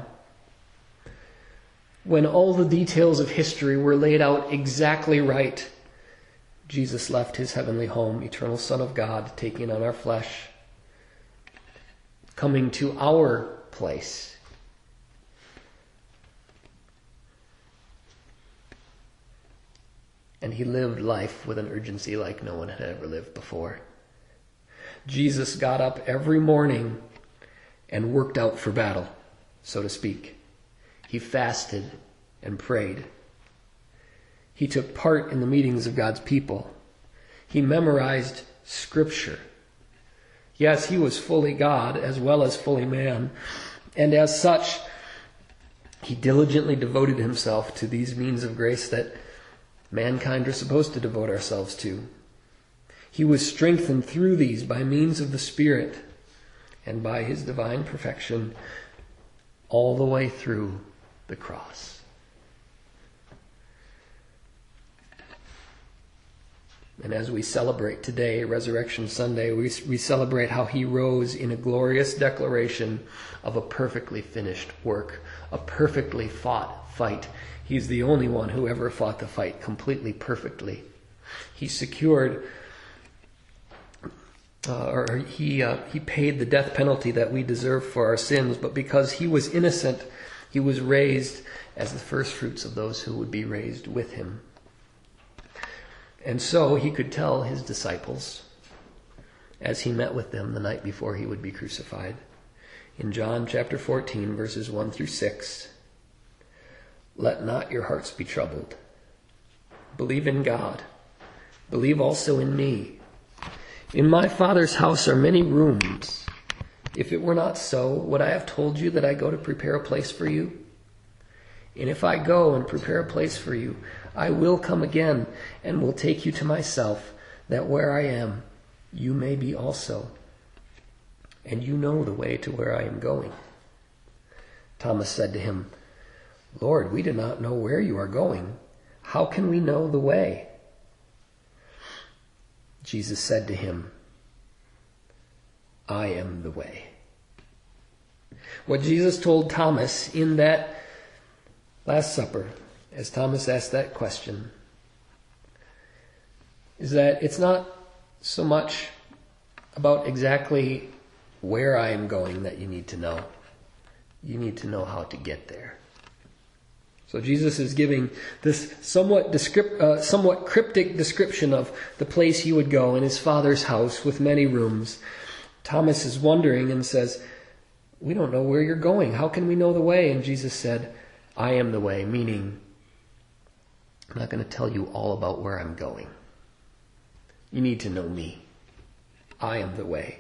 when all the details of history were laid out exactly right, Jesus left his heavenly home, eternal Son of God, taking on our flesh, coming to our place. And he lived life with an urgency like no one had ever lived before. Jesus got up every morning and worked out for battle, so to speak. He fasted and prayed. He took part in the meetings of God's people. He memorized Scripture. Yes, he was fully God as well as fully man. And as such, he diligently devoted himself to these means of grace that mankind are supposed to devote ourselves to. He was strengthened through these by means of the Spirit and by his divine perfection all the way through the cross. And as we celebrate today, Resurrection Sunday, we, we celebrate how he rose in a glorious declaration of a perfectly finished work, a perfectly fought fight. He's the only one who ever fought the fight completely perfectly. He secured, uh, or he uh, he paid the death penalty that we deserve for our sins, but because he was innocent, he was raised as the first fruits of those who would be raised with him. And so he could tell his disciples, as he met with them the night before he would be crucified, in John chapter fourteen, verses one through six, let not your hearts be troubled. Believe in God. Believe also in me. In my Father's house are many rooms. If it were not so, would I have told you that I go to prepare a place for you? And if I go and prepare a place for you, I will come again and will take you to myself, that where I am, you may be also. And you know the way to where I am going. Thomas said to him, Lord, we do not know where you are going. How can we know the way? Jesus said to him, I am the way. What Jesus told Thomas in that Last Supper, as Thomas asked that question, is that it's not so much about exactly where I am going that you need to know. You need to know how to get there. So Jesus is giving this somewhat descript, uh, somewhat cryptic description of the place he would go in his Father's house with many rooms. Thomas is wondering and says, we don't know where you're going. How can we know the way? And Jesus said, I am the way, meaning I'm not going to tell you all about where I'm going. You need to know me. I am the way.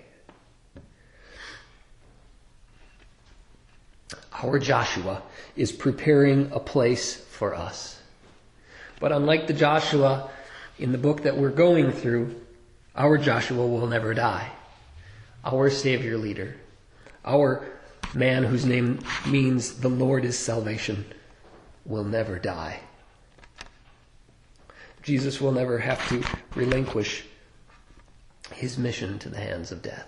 Our Joshua is preparing a place for us. But unlike the Joshua in the book that we're going through, our Joshua will never die. Our Savior leader, our man whose name means the Lord is salvation, will never die. Jesus will never have to relinquish his mission to the hands of death.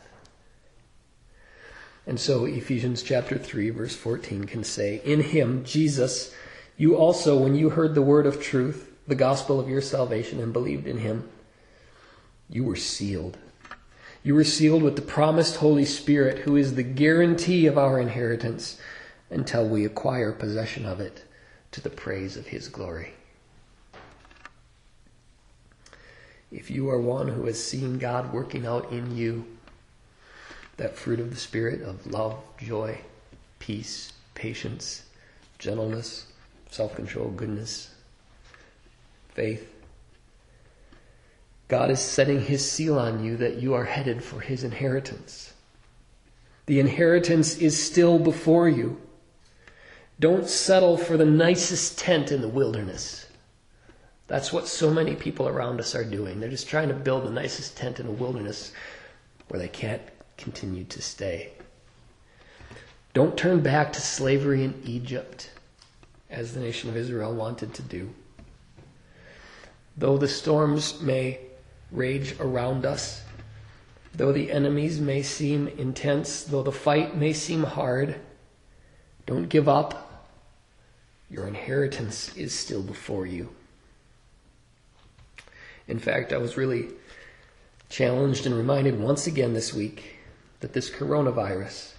And so Ephesians chapter three verse fourteen can say, in him, Jesus, you also, when you heard the word of truth, the gospel of your salvation, and believed in him, you were sealed. You were sealed with the promised Holy Spirit, who is the guarantee of our inheritance until we acquire possession of it to the praise of his glory. If you are one who has seen God working out in you that fruit of the Spirit of love, joy, peace, patience, gentleness, self-control, goodness, faith, God is setting his seal on you that you are headed for his inheritance. The inheritance is still before you. Don't settle for the nicest tent in the wilderness. That's what so many people around us are doing. They're just trying to build the nicest tent in the wilderness where they can't continue to stay. Don't turn back to slavery in Egypt, as the nation of Israel wanted to do. Though the storms may rage around us, though the enemies may seem intense, though the fight may seem hard, don't give up. Your inheritance is still before you. In fact, I was really challenged and reminded once again this week that this coronavirus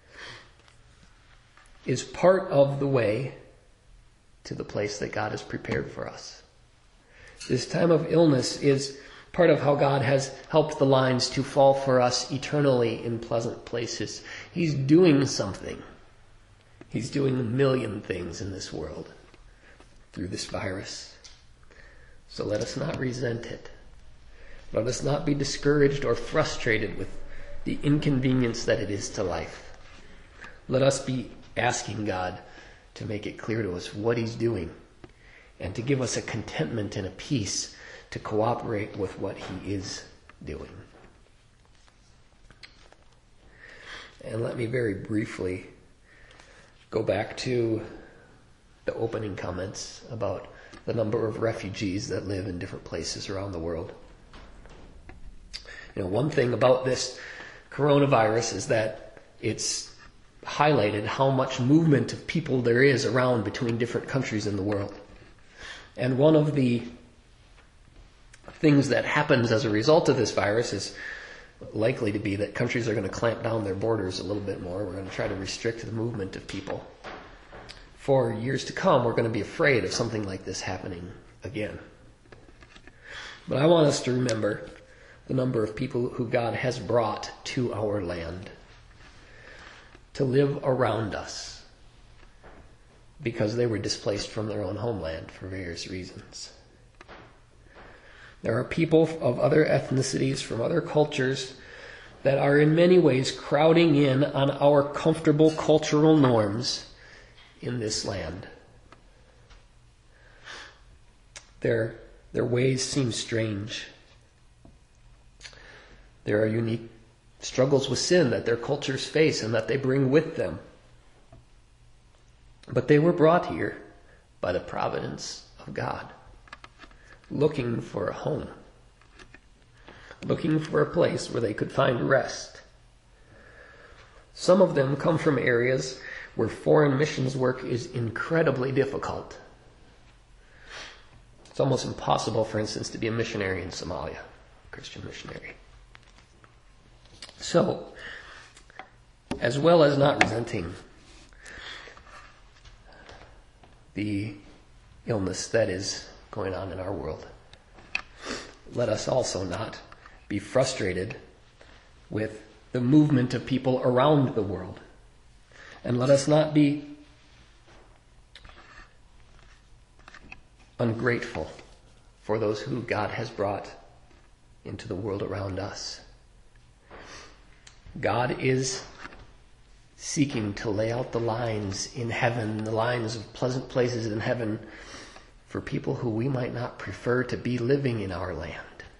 is part of the way to the place that God has prepared for us. This time of illness is part of how God has helped the lines to fall for us eternally in pleasant places. He's doing something. He's doing a million things in this world through this virus. So let us not resent it. Let us not be discouraged or frustrated with the inconvenience that it is to life. Let us be asking God to make it clear to us what he's doing and to give us a contentment and a peace to cooperate with what he is doing. And let me very briefly go back to the opening comments about the number of refugees that live in different places around the world. You know, one thing about this coronavirus is that it's highlighted how much movement of people there is around between different countries in the world. And one of the things that happens as a result of this virus is likely to be that countries are going to clamp down their borders a little bit more. We're going to try to restrict the movement of people. For years to come, we're going to be afraid of something like this happening again. But I want us to remember the number of people who God has brought to our land to live around us because they were displaced from their own homeland for various reasons. There are people of other ethnicities, from other cultures, that are in many ways crowding in on our comfortable cultural norms in this land. Their, their ways seem strange. There are unique struggles with sin that their cultures face and that they bring with them. But they were brought here by the providence of God, looking for a home, looking for a place where they could find rest. Some of them come from areas where foreign missions work is incredibly difficult. It's almost impossible, for instance, to be a missionary in Somalia, a Christian missionary. So, as well as not resenting the illness that is going on in our world, let us also not be frustrated with the movement of people around the world. And let us not be ungrateful for those who God has brought into the world around us. God is seeking to lay out the lines in heaven, the lines of pleasant places in heaven for people who we might not prefer to be living in our land.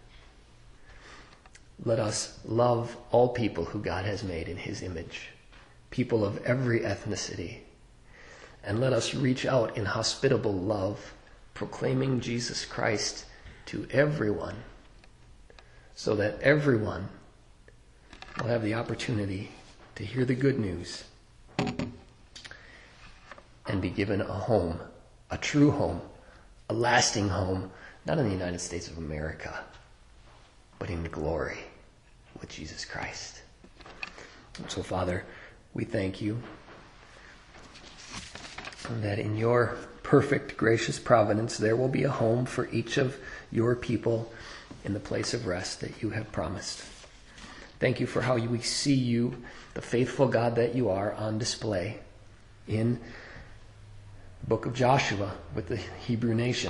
Let us love all people who God has made in his image, people of every ethnicity, and let us reach out in hospitable love, proclaiming Jesus Christ to everyone, so that everyone will have the opportunity to hear the good news and be given a home, a true home, a lasting home, not in the United States of America, but in glory with Jesus Christ. And so, Father, we thank you that in your perfect, gracious providence, there will be a home for each of your people in the place of rest that you have promised. Thank you for how we see you, the faithful God that you are, on display in the book of Joshua with the Hebrew nation.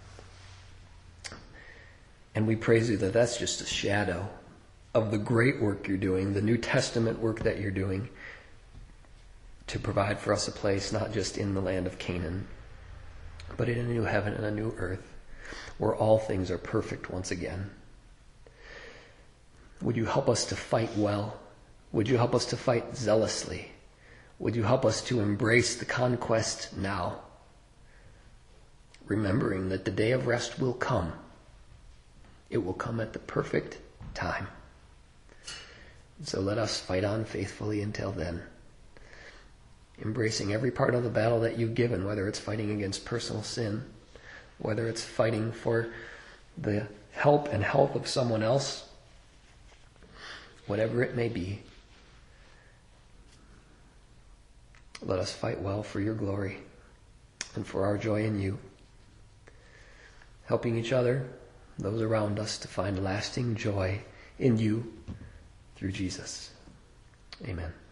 And we praise you that that's just a shadow of the great work you're doing, the New Testament work that you're doing to provide for us a place not just in the land of Canaan, but in a new heaven and a new earth where all things are perfect once again. Would you help us to fight well? Would you help us to fight zealously? Would you help us to embrace the conquest now, remembering that the day of rest will come. It will come at the perfect time. So let us fight on faithfully until then, embracing every part of the battle that you've given, whether it's fighting against personal sin, whether it's fighting for the help and health of someone else, whatever it may be. Let us fight well for your glory and for our joy in you, helping each other, those around us, to find lasting joy in you through Jesus. Amen.